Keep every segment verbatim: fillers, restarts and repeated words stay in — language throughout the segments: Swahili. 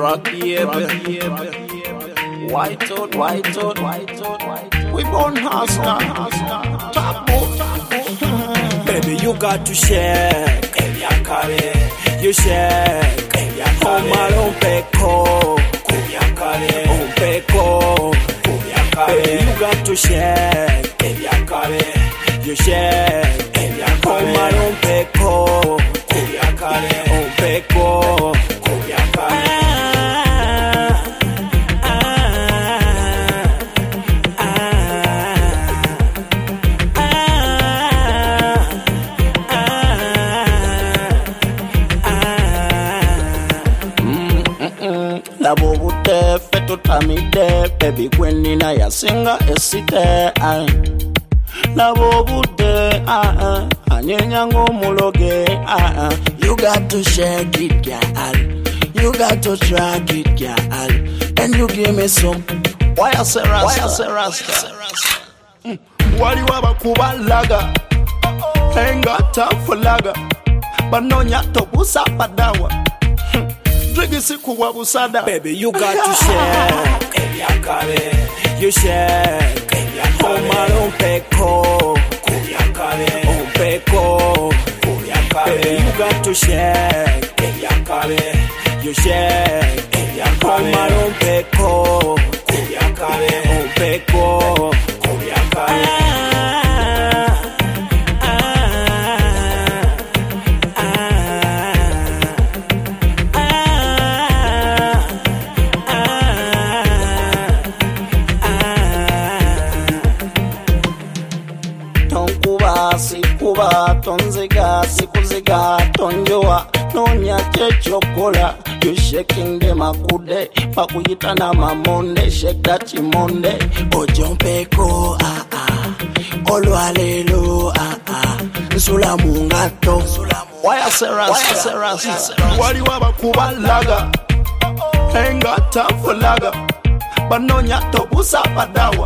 Drug baby, white out, white out, white out, white out. We born hustler, top book. Baby, you got to share. You share. Home alone, peko. Home peko. Baby, you got to share. You share. Home alone, peko. Home peko. Labo bute fetu tamide baby kwenina ya singa esite ay Labo bute ah ah anyenya ngumuloge ah ah you got to shake it girl, you got to track it girl, and you give me some why I say rasta, why I say rasta mm. Wali waba kubalaga ain't got time for laga banonya tobusa padawa. Baby, you got to share. You share. Home alone, peko. Home peko. Baby, you got to share. You share. Home alone, peko. Home peko. Sikuba tonziga sikuziga tonjoa nonya chechokola you shaking them akude pakuyita na mamonde shake that chimonde ojompeko ah ah olwalelo ah ah nsula mungato why serasa wali waba kubalaga ain't got time for laga banonya tobusa padawa.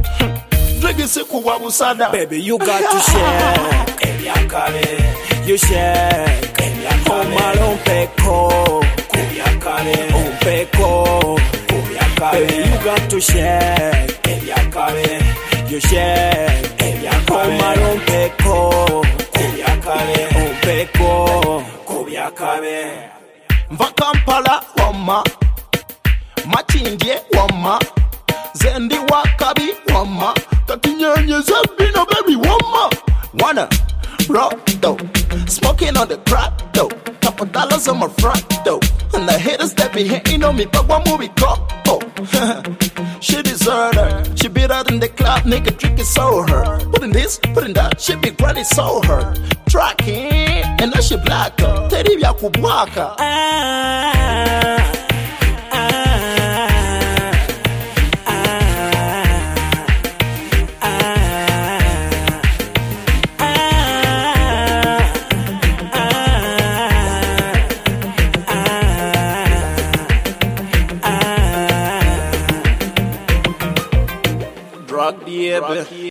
Baby, you got to share. You share. Home alone, peko. Home peko. Baby, you got to share. You share. Home alone, peko. Home peko. Vakampala wama, Machindie wama, Zendi wakabi wama. Tatinyenye zebino baby wama. Wanna rock though, smoking on the crack though. Couple dollars on my front though, and the haters that be hating on me, but one movie cop oh. She deserve her. She beat out in the club, nigga trick is so her. Putting this, putting that, she be grinding so her. Tracking, and now she black her. Teddy Yakubwaka. Ah. Drug baby.